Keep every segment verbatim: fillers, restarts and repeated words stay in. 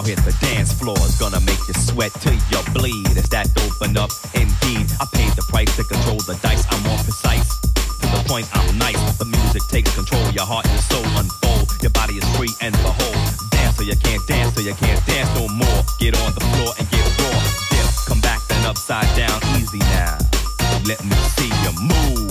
hit the dance floor. It's gonna make you sweat till you bleed. It's that open up indeed. I paid the price to control the dice. I'm more precise. To the point, I'm nice. The music takes control. Your heart and your soul unfold. Your body is free and behold. Dance till you can't dance till you can't dance no more. Get on the floor and get raw. Dip, come back then upside down. Easy now. Let me see you move.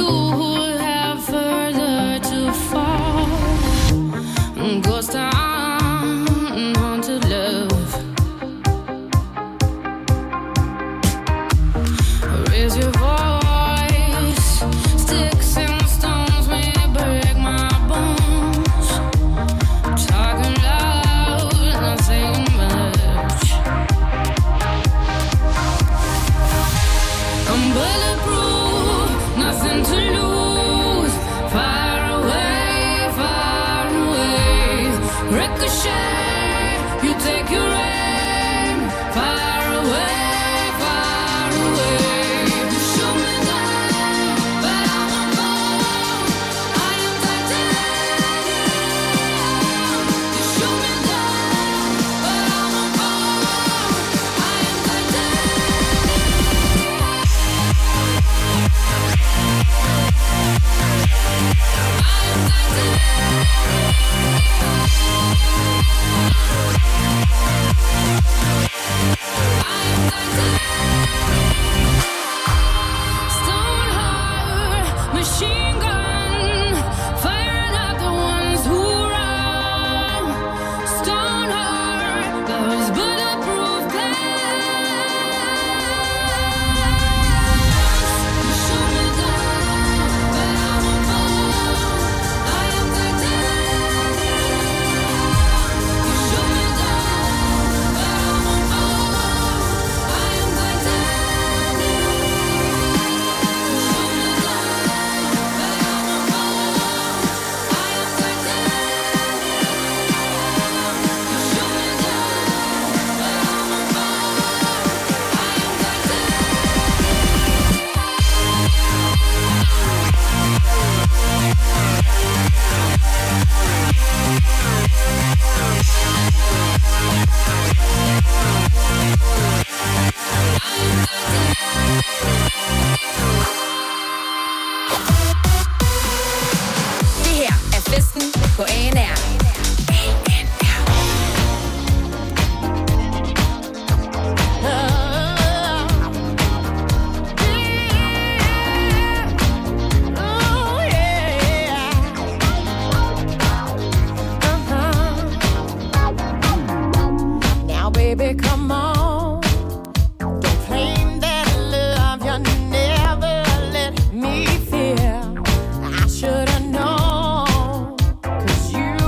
Should've known, 'cause you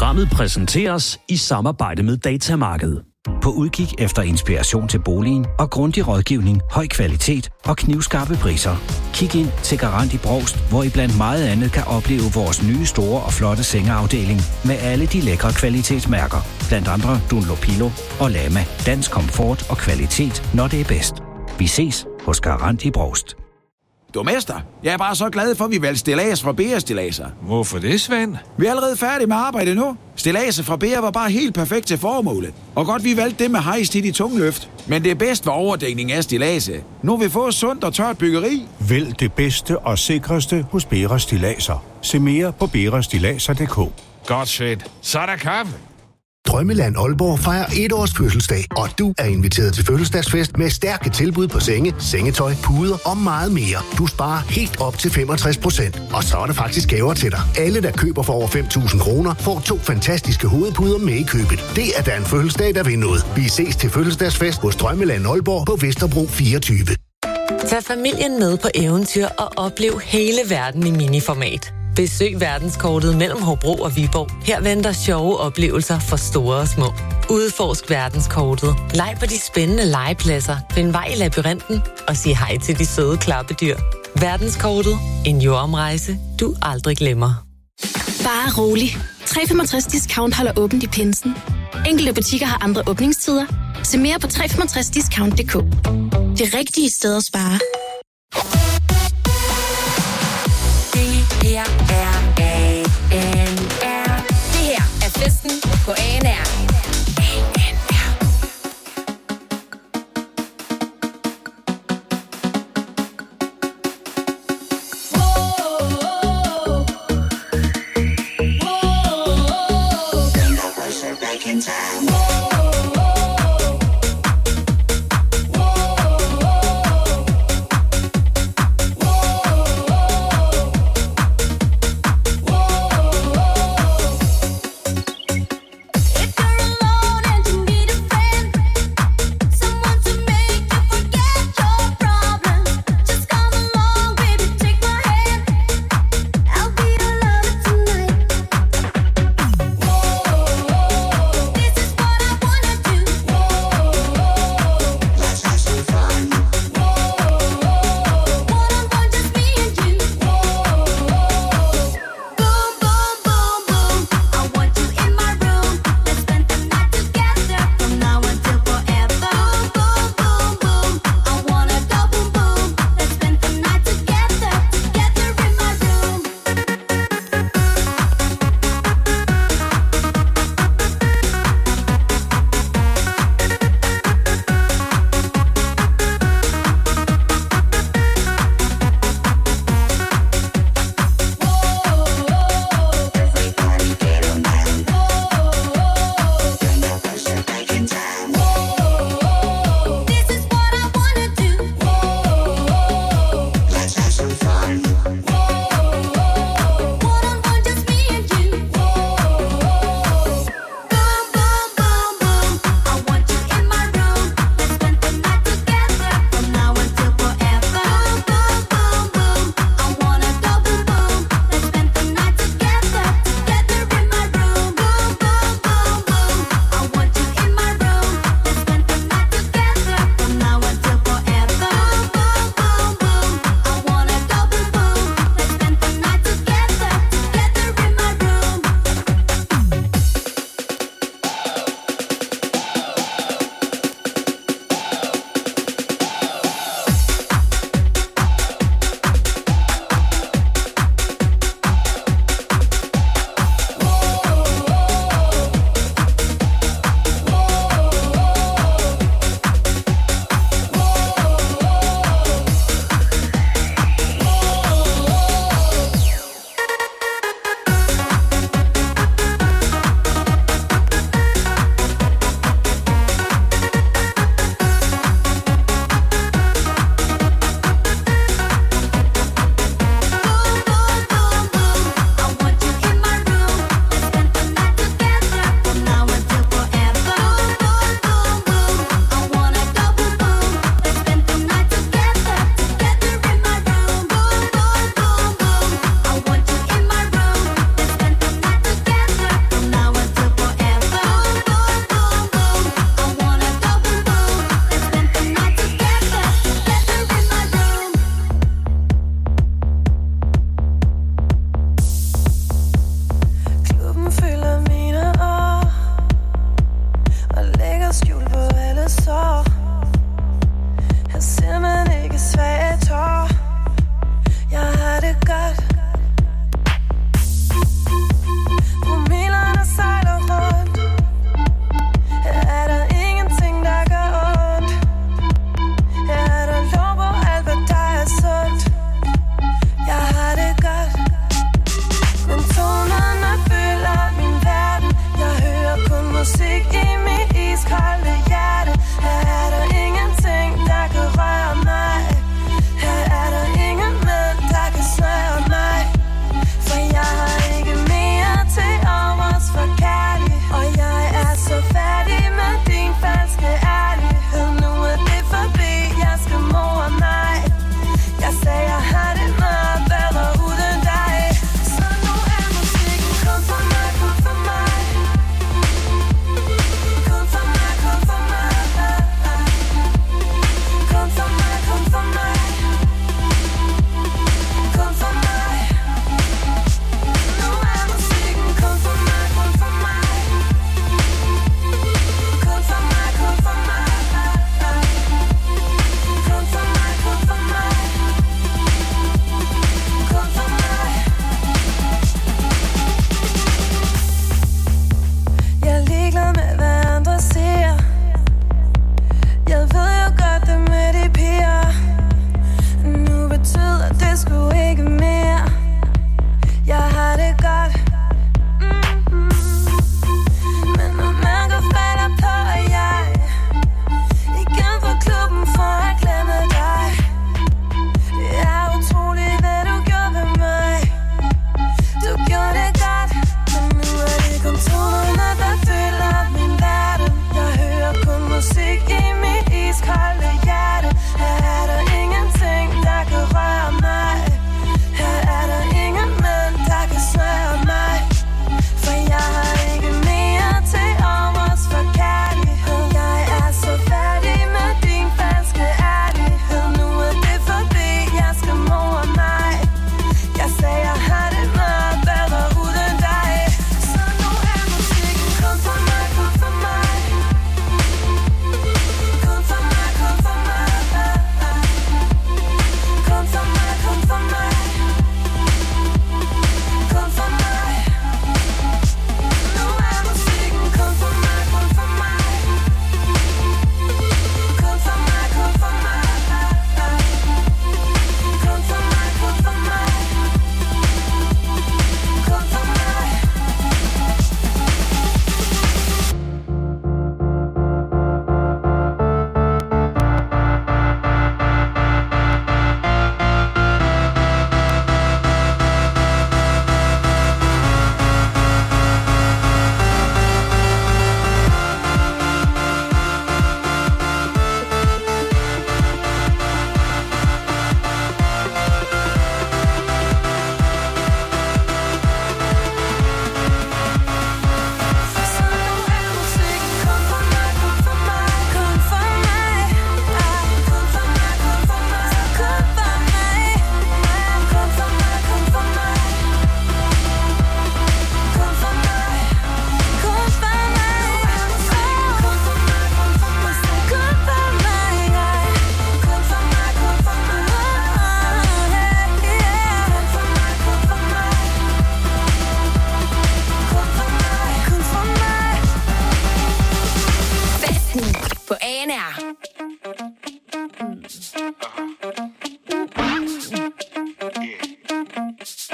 Programmet præsenteres i samarbejde med Datamarked. På udkig efter inspiration til boligen og grundig rådgivning, høj kvalitet og knivskarpe priser. Kig ind til Garant i Brovst, hvor I blandt meget andet kan opleve vores nye store og flotte sengeafdeling med alle de lækre kvalitetsmærker. Blandt andre Dunlopillo og Lama. Dansk komfort og kvalitet, når det er bedst. Vi ses hos Garant i Brovst. Du mester, jeg er bare så glad for, at vi valgte stillads fra B R Stilladser. Hvorfor det, Svend? Vi er allerede færdige med arbejde nu. Stilladser fra B R var bare helt perfekt til formålet. Og godt vi valgte det med hejst i de tunge løft. Men det bedste var overdækning af stilladser. Nu vil vi få sundt og tørt byggeri. Vælg det bedste og sikreste hos B R Stilladser. Se mere på b r stilladser punktum d k. Godt, Svend. Så er der kaffe. Drømmeland Aalborg fejrer et års fødselsdag, og du er inviteret til fødselsdagsfest med stærke tilbud på senge, sengetøj, puder og meget mere. Du sparer helt op til femogtres procent, og så er der faktisk gaver til dig. Alle, der køber for over fem tusind kroner, får to fantastiske hovedpuder med i købet. Det er da en fødselsdag, der vil noget. Vi ses til fødselsdagsfest hos Drømmeland Aalborg på Vesterbro fireogtyve. Tag familien med på eventyr og oplev hele verden i miniformat. Besøg verdenskortet mellem Hobro og Viborg. Her venter sjove oplevelser for store og små. Udforsk verdenskortet. Leg på de spændende legepladser. Find vej i labyrinten og sig hej til de søde klappedyr. Verdenskortet. En jordomrejse, du aldrig glemmer. Bare rolig. tre komma femogtres discount holder åbent i pinsen. Enkelte butikker har andre åbningstider. Se mere på tre komma femogtres discount punktum d k. Det rigtige sted at spare. Her er A N R. Det her er festen på A N R.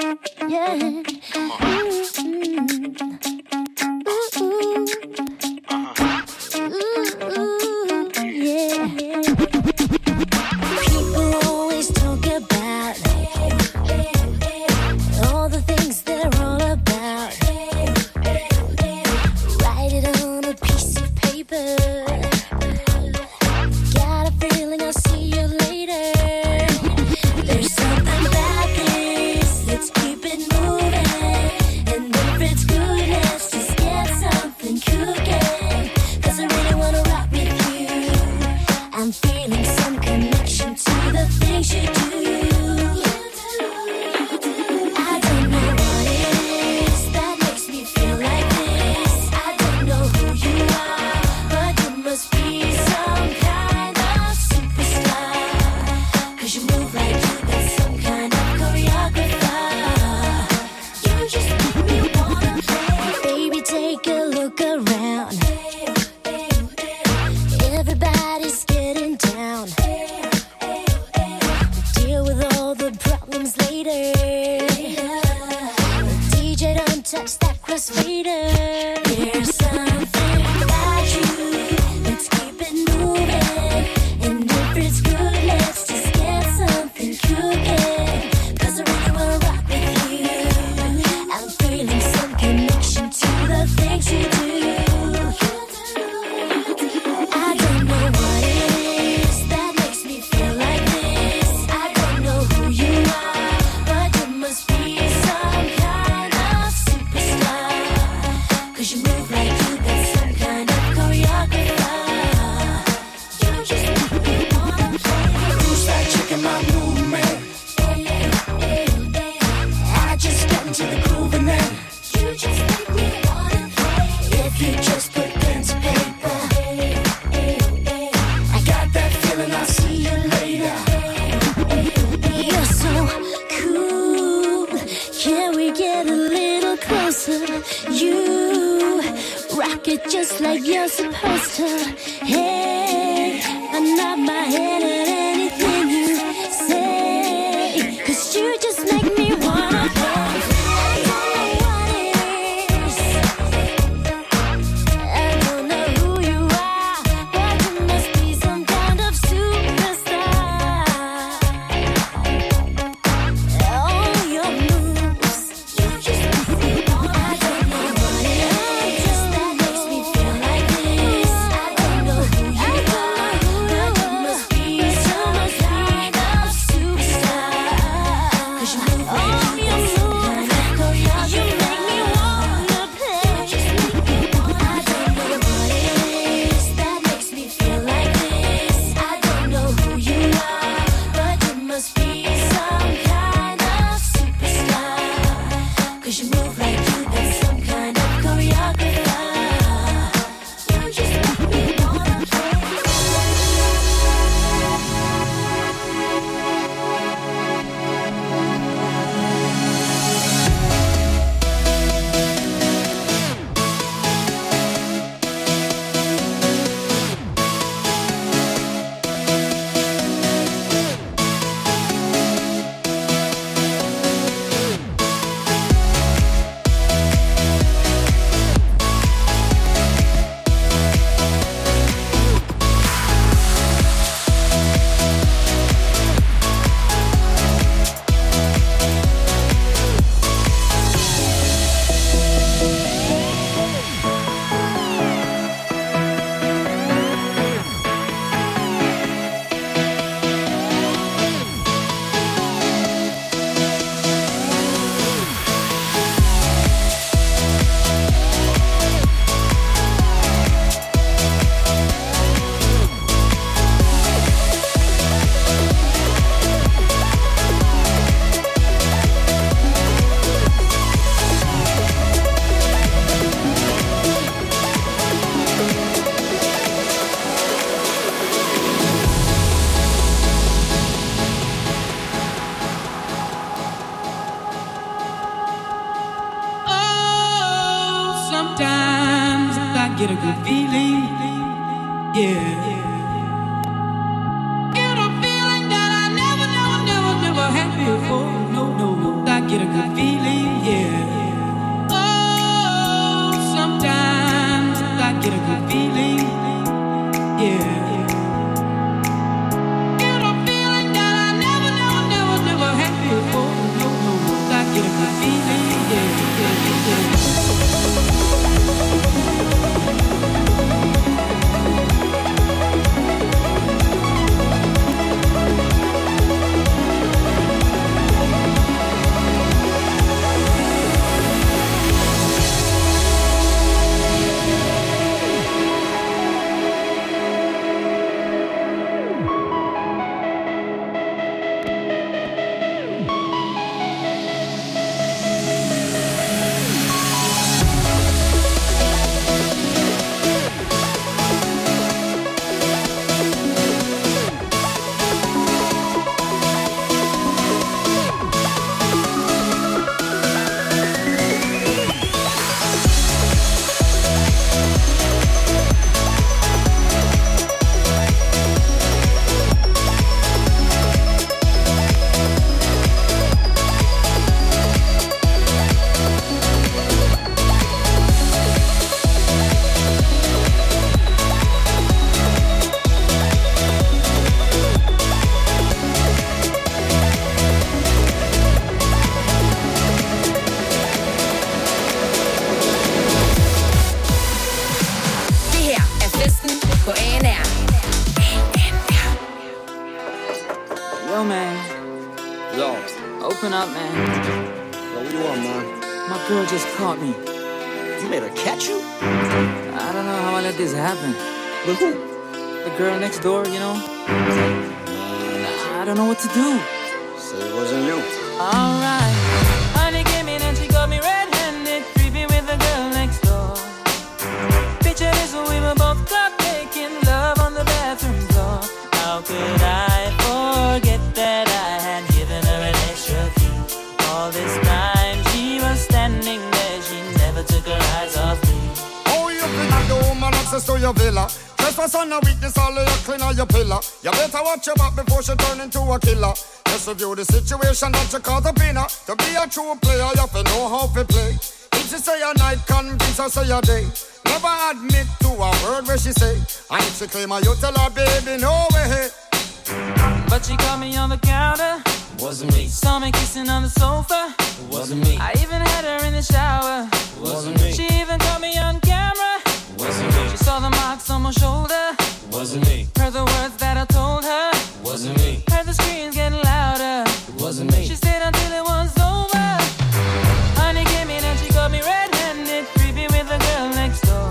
Yeah. get a good feeling, yeah. Get a feeling that I never, never, never, never had before. No, no, I get a good feeling. Open up, man. Yo, what you want, man? My girl just caught me. You made her catch you? I don't know how I let this happen. With who? The girl next door, you know? I don't know what to do. So it wasn't you. Alright. Honey came in and she got me red-handed, creepy with the girl next door. Picture this when we were both caught making love on the bathroom floor. How could I forget that I had given her an extra key? All this time she was standing there, she never took her eyes off me. Oh, you think the woman access to your villa? Trespass on a weakness, all of your clean on your pillar. You better watch your back before she turn into a killer. Just review the situation that you call the pinner. To be a true player, you have to know how to play. If she say a night, convince her say a day. Never admit to a word where she say. And if she claim her, you tell her, baby, no way. But she caught me on the counter. Wasn't me. Saw me kissing on the sofa. Wasn't me. I even had her in the shower. Wasn't me. She even caught me on camera. Wasn't me. She saw the marks on my shoulder. Wasn't me. Heard the words that I told her. Wasn't me. Heard the screams getting louder. Wasn't me. She stayed until it was over. Honey came in and she got me red-handed, creepy with the girl next door.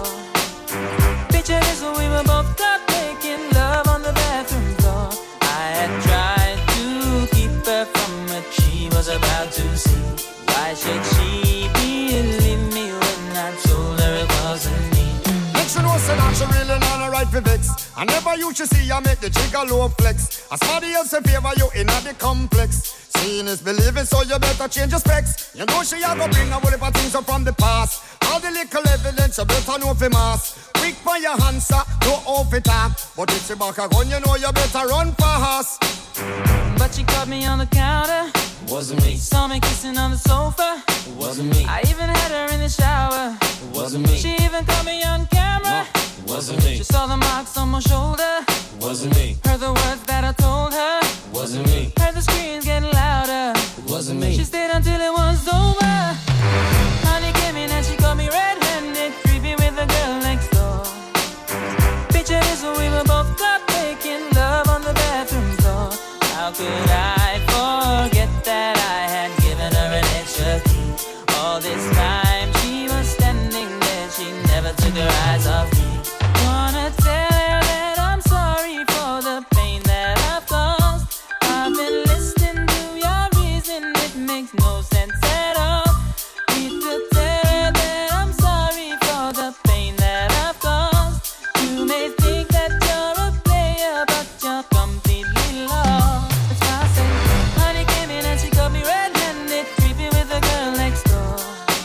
Picture this when we were both caught making love on the bathroom floor. I had tried to keep her from what she was about to see. Why should she believe me when I told her it wasn't me? Make sure no say that she really not a right for vex. I never used to see you make the jigger low flex. As somebody else in favor you in the complex. Seeing is believing, so you better change your specs. You know she a go bring a whole heap of things up from the past. All the little evidence you better know for mass. Quick for your answer, no off it talk. But if she back a gun, you know you better run fast. But she caught me on the counter. Wasn't me. Saw me kissing on the sofa. Wasn't me. I even had her in the shower. Wasn't me. She even caught me on camera. Wasn't me. She saw the marks on my shoulder. Wasn't me. Heard the words that I told her. Wasn't me. Heard the screams getting louder. Wasn't me. She stayed until it was over. Honey came in and she got me red-handed, creepy with the girl next door. Picture this when we were both caught making love on the bathroom floor. How could I forget that I had given her an extra key? All this time she was standing there, she never took her eyes off me. Wanna tell her that I'm sorry for the pain that I've caused. I've been listening to your reason, it makes no sense at all. Need to tell her that I'm sorry for the pain that I've caused. You may think that you're a player, but you're completely lost. That's why I say, honey came in and she got me red-handed, creepy with the girl next door.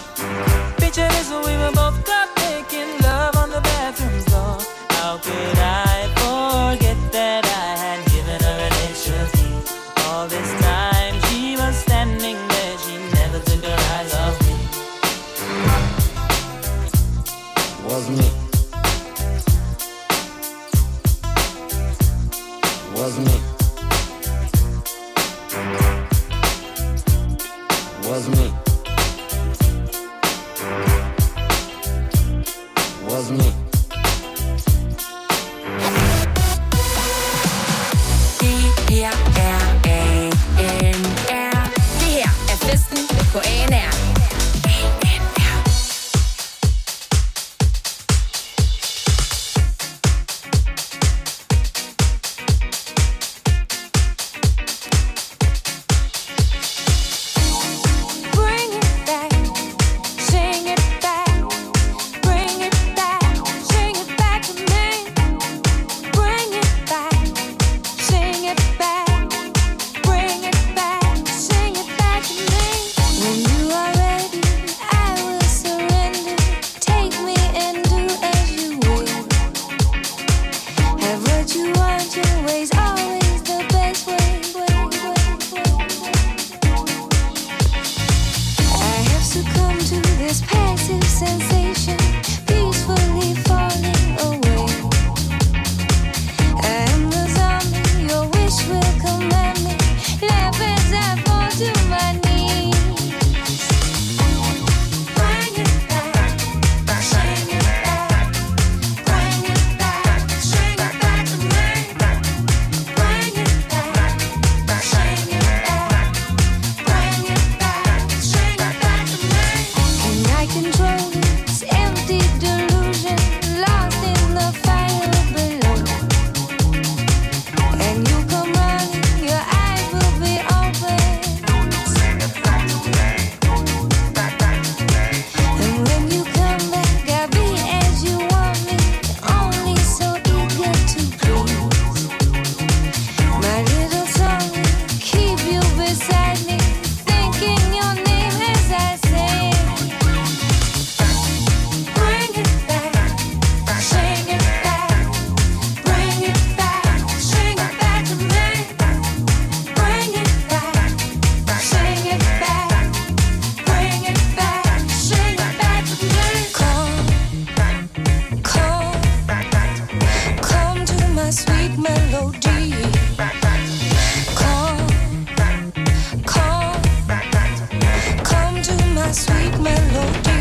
Picture this when we were both caught making love on the bathroom floor. How could I forget that I had given her an extra key? All this time she was standing there, she never took her eyes off me. Wasn't me. Wasn't me. Wasn't me. Wasn't me. D her er A N R. Det her er festen på A N R. Bring it back, sing it back, bring it back, sing it back to me. Bring it back, sing it back, bring it back, sing it back to me. When you are ready, I will surrender. Take me and do as you will. Have what you want, your way's always the best way. I have succumbed to this passive sensation, peacefully falling away. I am the zombie, your wish will command me. Laugh as I fall to my knees. Bring it back, sing it back, bring it back, sing it back to me. Bring it back, sing it back, bring my sweet melody.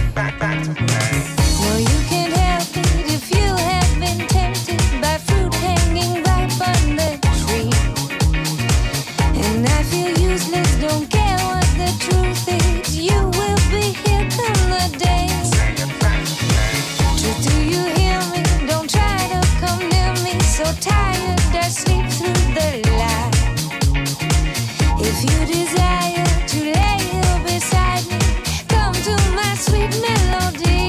No, you can't help it if you have been tempted by fruit hanging ripe on the tree. And I feel useless, don't care what the truth is. You will be here come the day. Truth, do you hear me? Don't try to come near me. So tired, I sleep through the light. If you desire to lay here beside me, come to my sweet melody.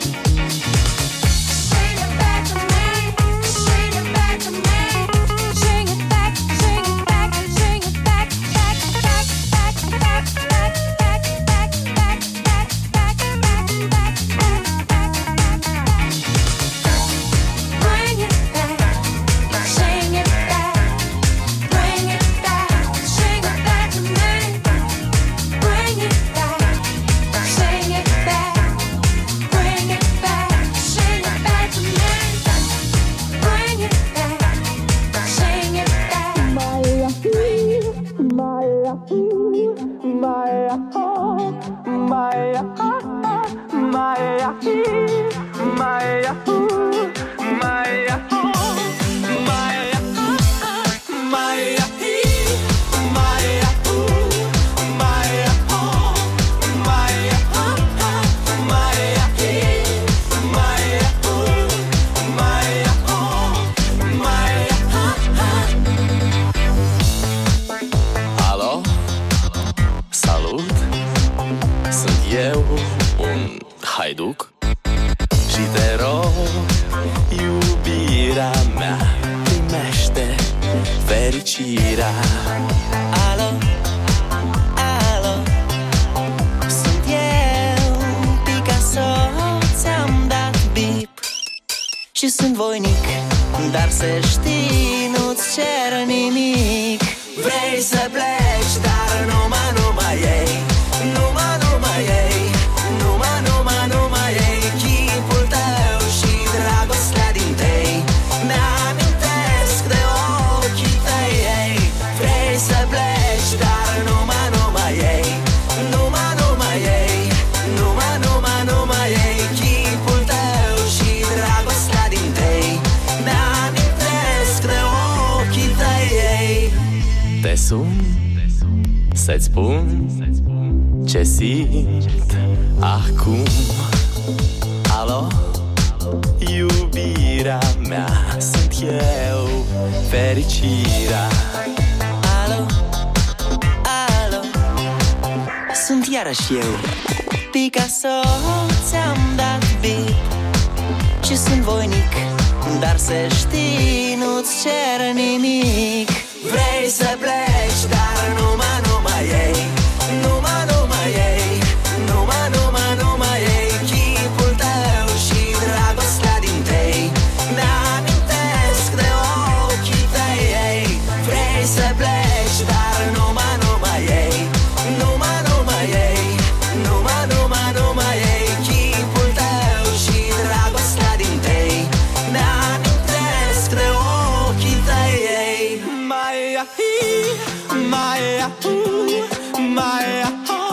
Sing it back to me, sing it back to me. Sing it back, sing it back, sing it back, back, back, back, back, back, back, back, back, back, back, back, back, back. Bring it back, sing it back, bring it back, sing it back to me. Bring it back, sing it back, bring it back, sing it back to me. Bring it back, sing it back. Maya, Maya, Maya, Maya, Maya, Maya, Maya, Alo? Salut! Sunt eu, un haiduc și te rog, iubirea mea, primește fericirea. Alo? Alo? Sunt eu, Picasso, ți-am dat bip și sunt voinic, dar să știi, nu-ți cer nimic. Vrei să pleci, dar numai, numai ei, numai, numai ei, numai, numai, numai ei, chipul tău și dragostea din tei. Mi-amintesc de ochii tăi, ei. Vrei să pleci, dar numai, numai ei, numai, numai ei, numai, numai, numai ei, chipul tău și dragostea din tei. Mi-amintesc de ochii tăi, ei. Te sun să-ți spun ce simt acum. Alo? Iubirea mea, sunt eu, fericirea. Alo? Alo? Sunt iarăși eu, Picasso, ți-am dat bip și sunt voinic, dar să știi, nu-ți cer nimic. Vrei să pleci, dar numai, numai ei, numai, numai ei, numai, numai, numai ei, chipul tău și dragostea din tei. Mi-amintesc de ochii tăi, ei. Vrei să pleci, dar numai, numai ei, numai, numai ei, numai, numai, numai ei, chipul tău și dragostea din tei. Mi-amintesc de ochii tăi, ei. Maya, Maya, Maya,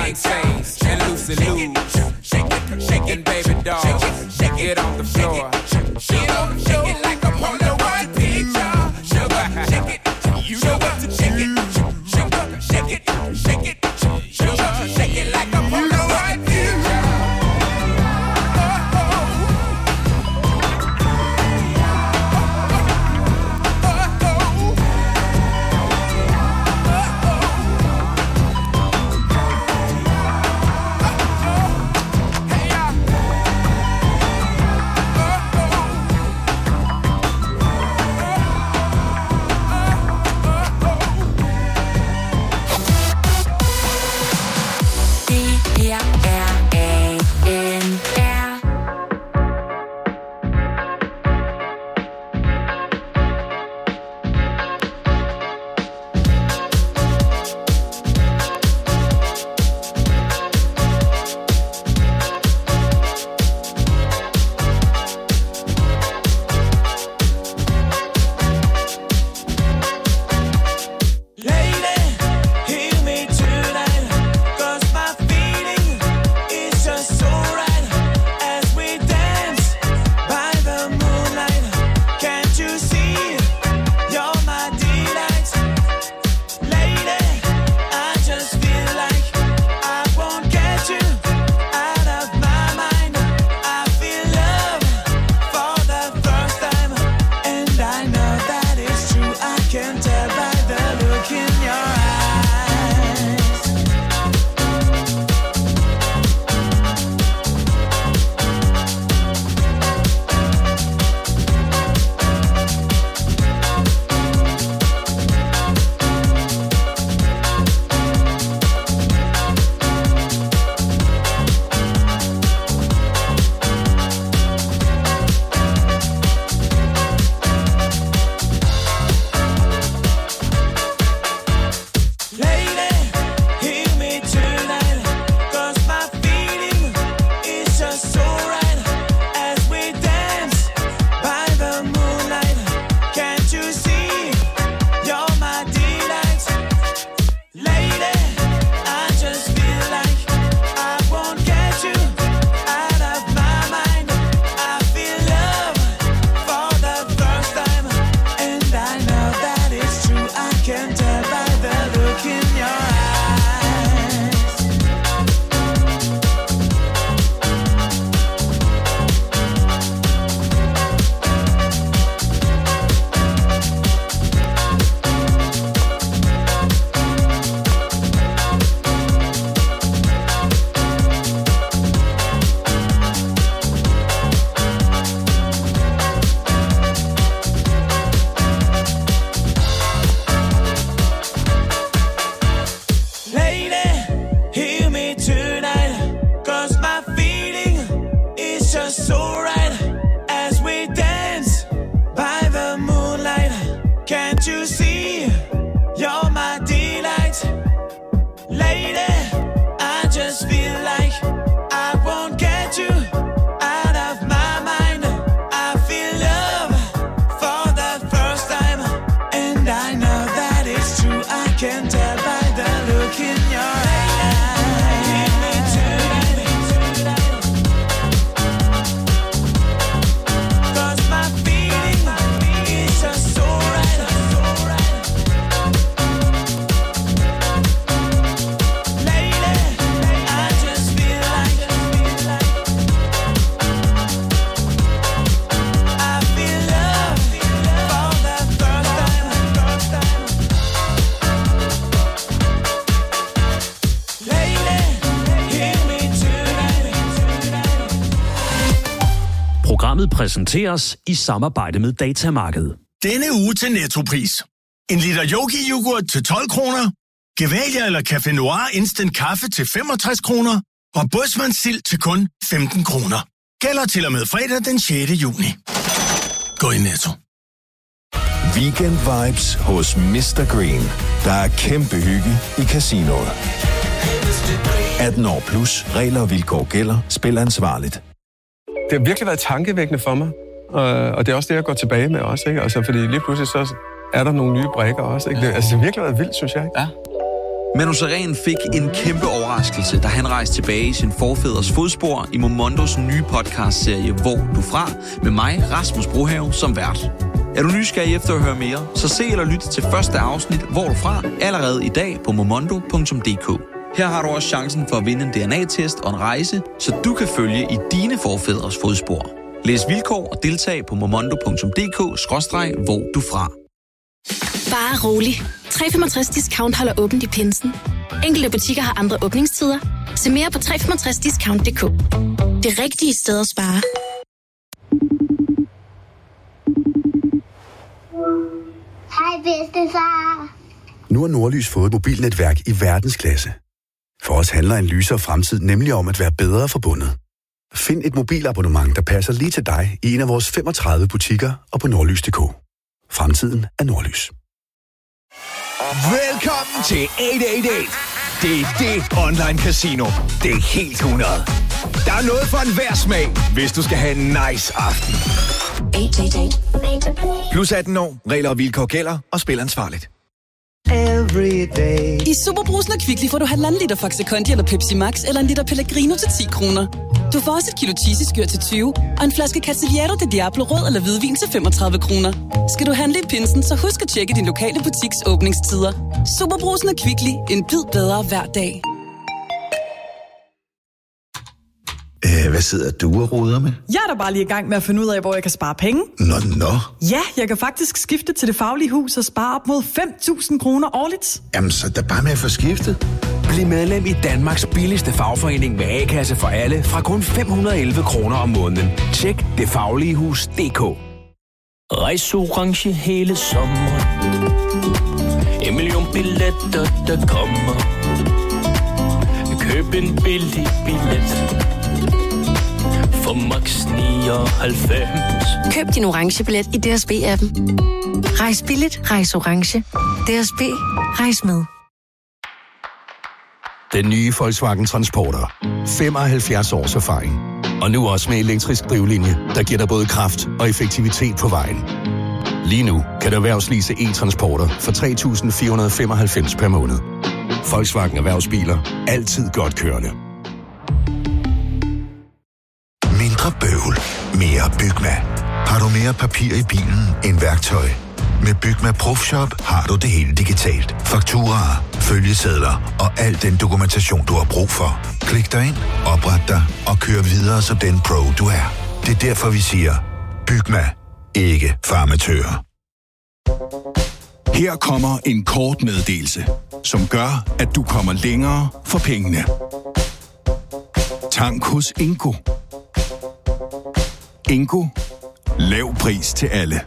tight chains and loosey loose. And baby doll, get on the floor. Get on the floor. Shake it like a Polaroid picture. Sugar, shake it. You know what to shake it. Sugar, shake it, shake it. Sugar, shake it like a Polaroid picture. Programmet præsenteres i samarbejde med Datamarked. Denne uge til Nettopris. En liter Yogi-yoghurt til tolv kroner. Gevalia eller Café Noir Instant Kaffe til femogtres kroner. Og Bådsmands sild til kun femten kroner. Gælder til og med fredag den sjette juni. Gå i Netto. Weekend vibes hos mister Green. Der er kæmpe hygge i casinoet. atten år plus. Regler og vilkår gælder. Spil ansvarligt. Det har virkelig været tankevækkende for mig, og det er også det, jeg går tilbage med også, ikke? Altså, fordi lige pludselig så er der nogle nye brikker også, ikke? Det, altså, det har virkelig været vildt, synes jeg, ikke? Ja. Manu Sareen fik en kæmpe overraskelse, da han rejste tilbage i sin forfædres fodspor i Momondos nye podcastserie Hvor du fra, med mig, Rasmus Brohave, som vært. Er du nysgerrig efter at høre mere, så se eller lyt til første afsnit Hvor du fra allerede i dag på momondo punktum d k. Her har du også chancen for at vinde en D N A-test og en rejse, så du kan følge i dine forfædres fodspor. Læs vilkår og deltag på momondo punktum d k skråstreg hvor du fra. Bare rolig. tre komma femogtres Discount holder åbent i pinsen. Enkelte butikker har andre åbningstider. Se mere på tre komma femogtres discount punktum d k. Det rigtige sted at spare. Hej bedstefar. Nu har Nordlys fået et mobilnetværk i verdensklasse. For os handler en lysere fremtid nemlig om at være bedre forbundet. Find et mobilabonnement, der passer lige til dig i en af vores femogtredive butikker og på nordlys punktum d k. Fremtiden er Nordlys. Velkommen til otte otte otte. Det er det online casino. Det er helt hundrede. Der er noget for enhver smag, hvis du skal have en nice aften. Plus atten år, regler og vilkår gælder, og spil ansvarligt. I Superbrusen og Kvickly får du halvanden liter Faxe Kondi eller Pepsi Max, eller en liter Pellegrino til ti kroner. Du får også et kilo cheesy-skyr til tyve, og en flaske Castillejo de Diablo rød eller hvidvin til femogtredive kroner. Skal du handle i pinsen, så husk at tjekke din lokale butiks åbningstider. Superbrusen og Kvickly. En bid bedre hver dag. Æh, hvad sidder du og roder med? Jeg er da bare lige i gang med at finde ud af, hvor jeg kan spare penge. Nå, nå. Ja, jeg kan faktisk skifte til Det Faglige Hus og spare op mod fem tusind kroner årligt. Jamen, så er der bare med at få skiftet. Bliv medlem i Danmarks billigste fagforening med A-kasse for alle fra kun fem hundrede og elleve kroner om måneden. Tjek det faglige hus punktum d k. Rejs orange hele sommeren. En million billetter, der kommer. Køb en billig billet for max nioghalvfems. Køb din orange billet i D S B-appen. Rejs billigt, rejs orange. D S B, rejs med. Den nye Volkswagen Transporter. femoghalvfjerds års erfaring. Og nu også med elektrisk drivlinje, der giver dig både kraft og effektivitet på vejen. Lige nu kan du erhvervslease e-transporter for tre tusind fire hundrede og femoghalvfems per måned. Volkswagen Erhvervsbiler. Altid godt kørende. Mindre bøvl. Mere Bygma. Har du mere papir i bilen end værktøj? Med Bygma Profshop har du det hele digitalt. Fakturaer, følgesedler og al den dokumentation, du har brug for. Klik dig ind, opret dig og kør videre som den pro, du er. Det er derfor, vi siger, Bygma. Ikke farmatører. Her kommer en kort meddelelse, som gør, at du kommer længere for pengene. Tank hos Ingo. Ingo. Lav pris til alle.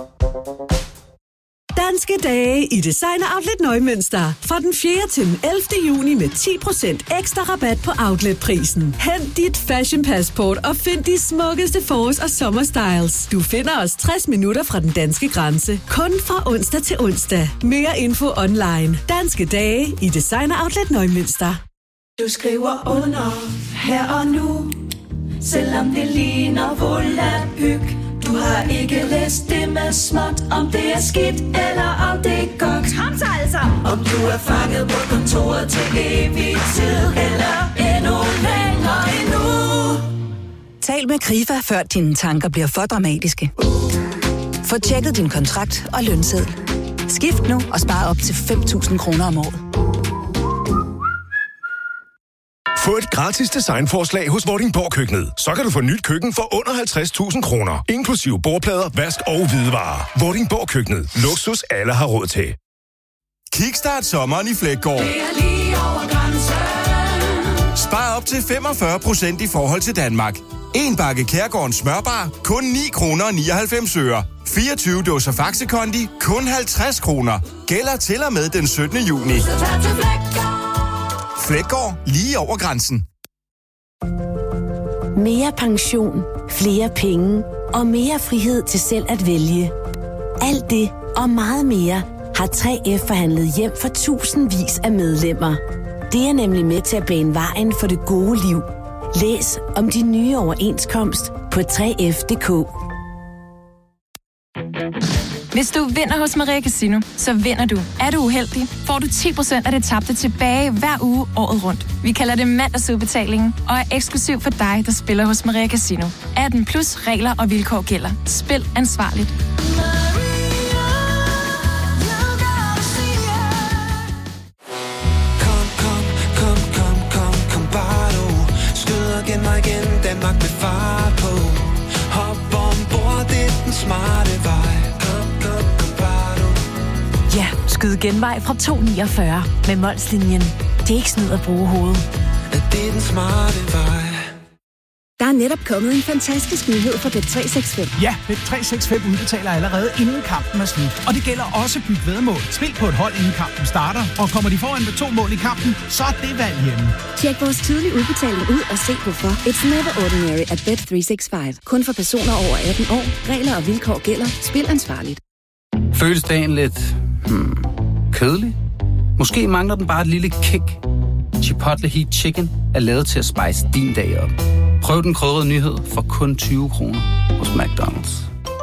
Danske dage i Designer Outlet Neumünster. Fra den fjerde til den ellevte juni med ti procent ekstra rabat på outletprisen. Hent dit fashion passport og find de smukkeste forårs- og sommerstyles. Du finder os tres minutter fra den danske grænse. Kun fra onsdag til onsdag. Mere info online. Danske dage i Designer Outlet Neumünster. Du skriver under her og nu, selvom det ligner volapyk. Du har ikke læst det med småt, om det er skidt eller om det er godt. Kom så altså! Om du er fanget på kontoret til evig tid, eller endnu længere endnu. Tal med Krifa, før dine tanker bliver for dramatiske. Få tjekket din kontrakt og lønseddel. Skift nu og spar op til fem tusind kroner om året. Få et gratis designforslag hos Vordingborg Køkkenet. Så kan du få nyt køkken for under halvtreds tusind kroner. Inklusive bordplader, vask og hvidevarer. Vordingborg Køkkenet. Luksus alle har råd til. Kickstart sommeren i Flækgaard. Det er lige over grænsen. Spar op til femogfyrre procent i forhold til Danmark. En bakke Kærgårdens smørbar, kun ni kroner og nioghalvfems øre. fireogtyve dåser Faxe Kondi, kun halvtreds kroner. Gælder til og med den syttende juni. Flækgaard, lige over grænsen. Mere pension, flere penge og mere frihed til selv at vælge. Alt det og meget mere har tre F forhandlet hjem for tusindvis af medlemmer. Det er nemlig med til at bane vejen for det gode liv. Læs om de nye overenskomst på tre F punktum d k. Hvis du vinder hos Maria Casino, så vinder du. Er du uheldig, får du ti procent af det tabte tilbage hver uge året rundt. Vi kalder det mandagsudbetalingen og er eksklusiv for dig, der spiller hos Maria Casino. atten plus regler og vilkår gælder. Spil ansvarligt. Kom, kom, kom, kom, kom, kom bare du. Skyd og gen mig igen, Danmark med fart på. Hop ombord, det er den smarte vej. Ja, skyd genvej fra to niogfyrre med Molslinjen. Det er ikke snyd at bruge hovedet. Det er den smarte vej. Der er netop kommet en fantastisk nyhed for Bet tre seks fem. Ja, Bet tre seks fem udbetaler allerede inden kampen er slut. Og det gælder også byt væddemål. Spil på et hold inden kampen starter, og kommer de foran med to mål i kampen, så er det valg hjemme. Tjek vores tidlige udbetaling ud og se hvorfor. It's never ordinary at Bet tre seks fem. Kun for personer over atten år. Regler og vilkår gælder. Spil ansvarligt. Føles dagen lidt hmm, kedelig? Måske mangler den bare et lille kick. Chipotle Heat Chicken er lavet til at spice din dag op. Prøv den krydrede nyhed for kun tyve kroner hos McDonald's.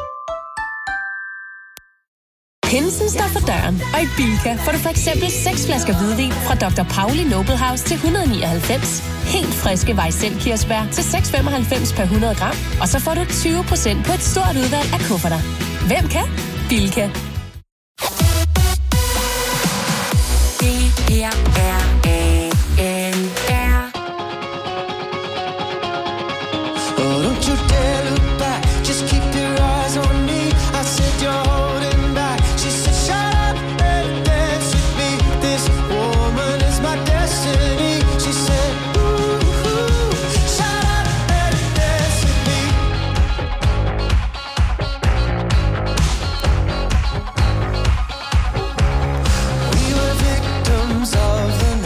Pinsen står for døren, og i Bilka får du for eksempel seks flasker hvidvin fra doktor Pauli Noble House til et hundrede nioghalvfems. Helt friske Weissel-kirsebær til seks femoghalvfems per hundrede gram. Og så får du tyve procent på et stort udvalg af kufferter. Hvem kan? Bilka. Det her er A N R. Oh, don't you dare look back, just keep your eyes on me. I said you're holding back. She said shut up and dance with me. This woman is my destiny. She said ooh, ooh, shut up and dance with me. We were victims of the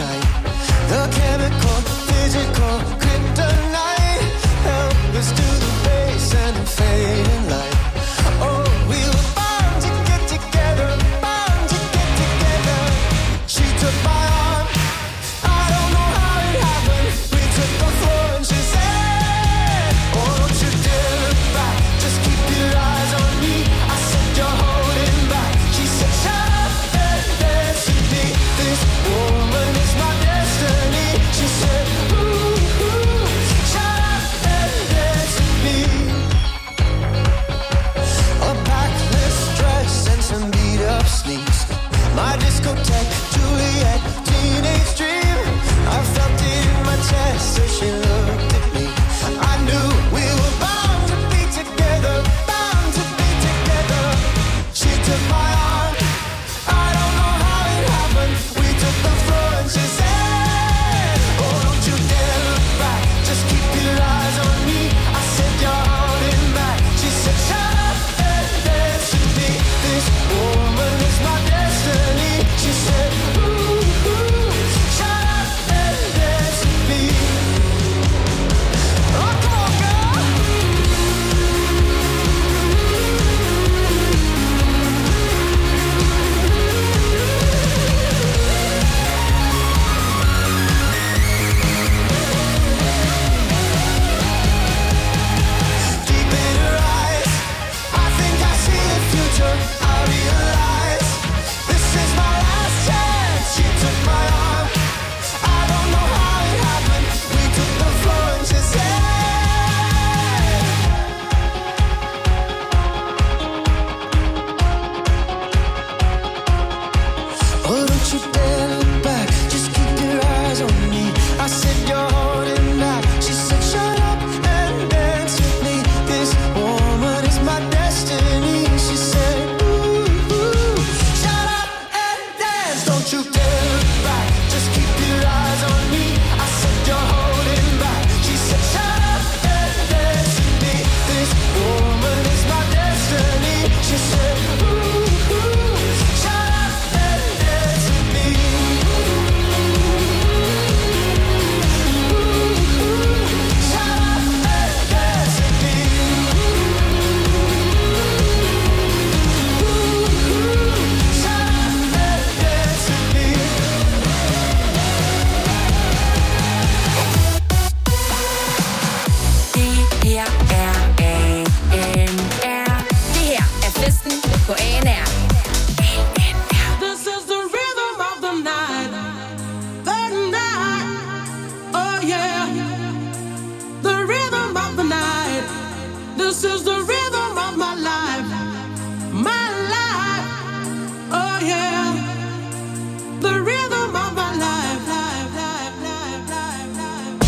This is the rhythm of my life, my life. Oh yeah, the rhythm of my life, life, life, life, life, life.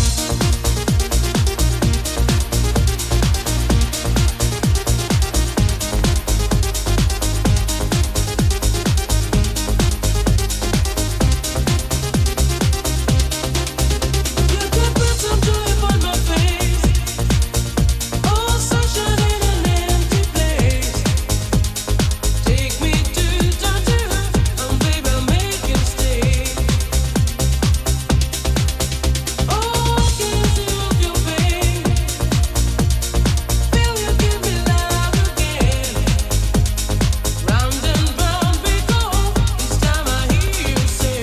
You could put some joy upon my face. Oh, sunshine in an empty place. Take me to Georgia, and baby, make it stay. Oh, I can see off your face. Feel you give me love again. Round and round we go. Each time I hear you say,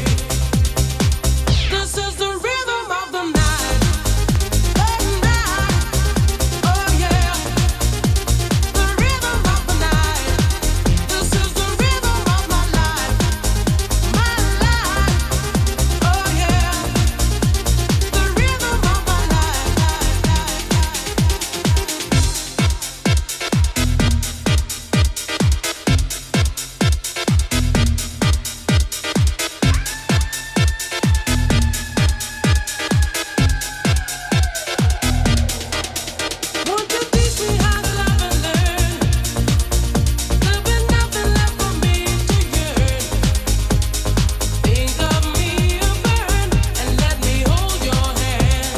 this is the rhythm of the night, the night. Oh yeah, the rhythm of the night. This is the rhythm of my life, my life. Oh yeah, the rhythm of my life, Won't you teach me how to love and learn? There'll be nothing left for me to yearn. Think of me a burn and let me hold your hand.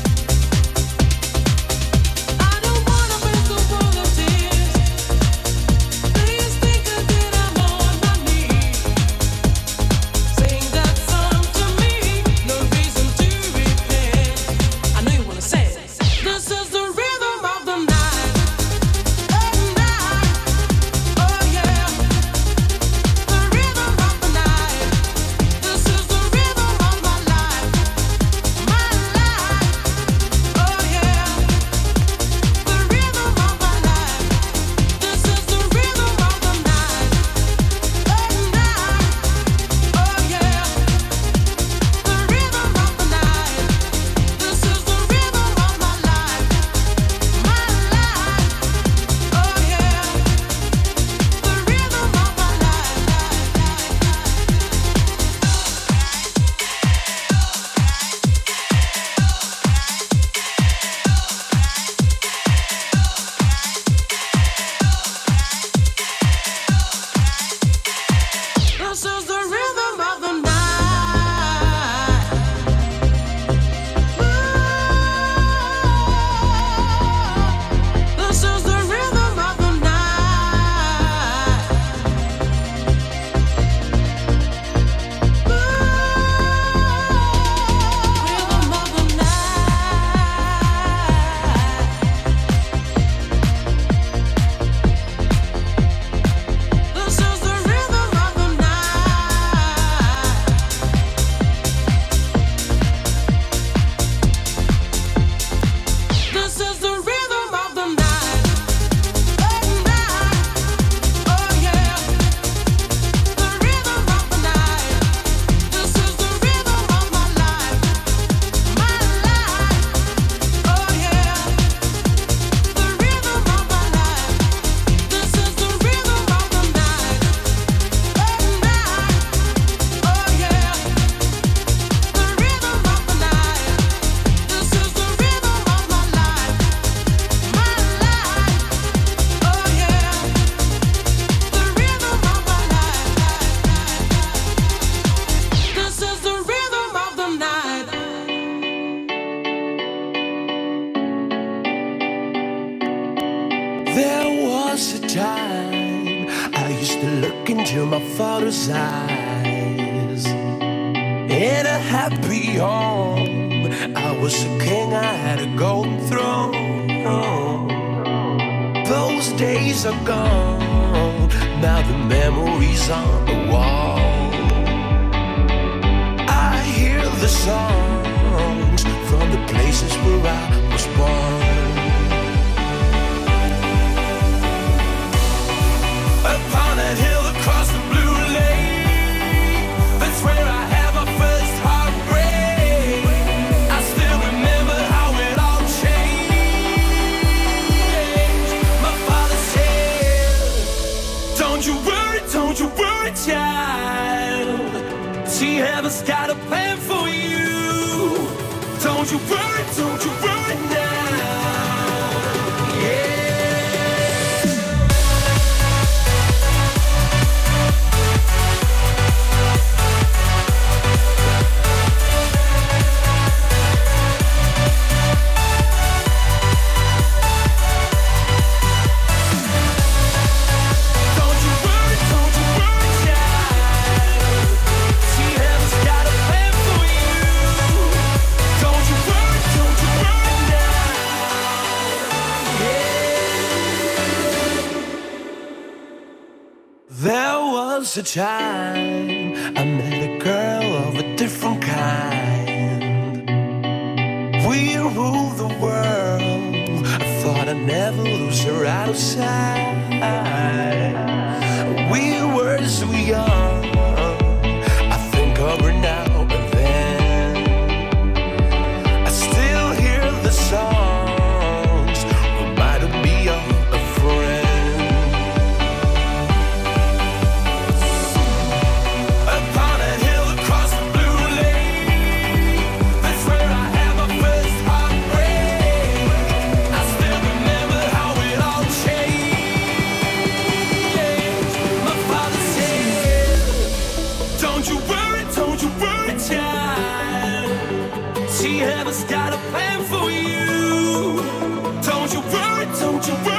I don't wanna waste the world of tears. Please think again, I'm on my knees. Sing that song to me, no reason to repent. I know you wanna say it. This is the rhythm of the night, the night. Oh yeah, the rhythm of the night. This is the rhythm of my life, my life. Oh yeah, the rhythm of my life. This is the rhythm of the night, the night. Oh yeah, the rhythm of the night. This is the rhythm of my life, my life. Oh yeah, the rhythm of my This is the rhythm of the night. This is the rhythm of the night. Rhythm of the night. This is the rhythm of the night. This is the rhythm of the night, the night. Oh yeah, the rhythm of the night. This is the rhythm of my life, my life. Oh yeah, the rhythm of my life. This is the rhythm of the night, the night. Oh yeah, the rhythm of the night. This is the rhythm of my life, my life. Oh yeah, the rhythm of my life. This is the rhythm of the night. There was a time I used to look into my father's eyes. In a happy home, I was a king, I had a golden throne. Those days are gone, now the memories on the wall. I hear the songs from the places where I was born. Upon that hill across the blue lake, that's where I had my first heartbreak. I still remember how it all changed. worry, don't you worry now. Yeah. There was a time I met a girl of a different kind. We ruled the world. I thought I'd never lose her out of sight. We were so young. I think of her now and then. I still hear the songs. Reminded me of a friend. Heaven's got a plan for you. Don't you worry, don't you worry.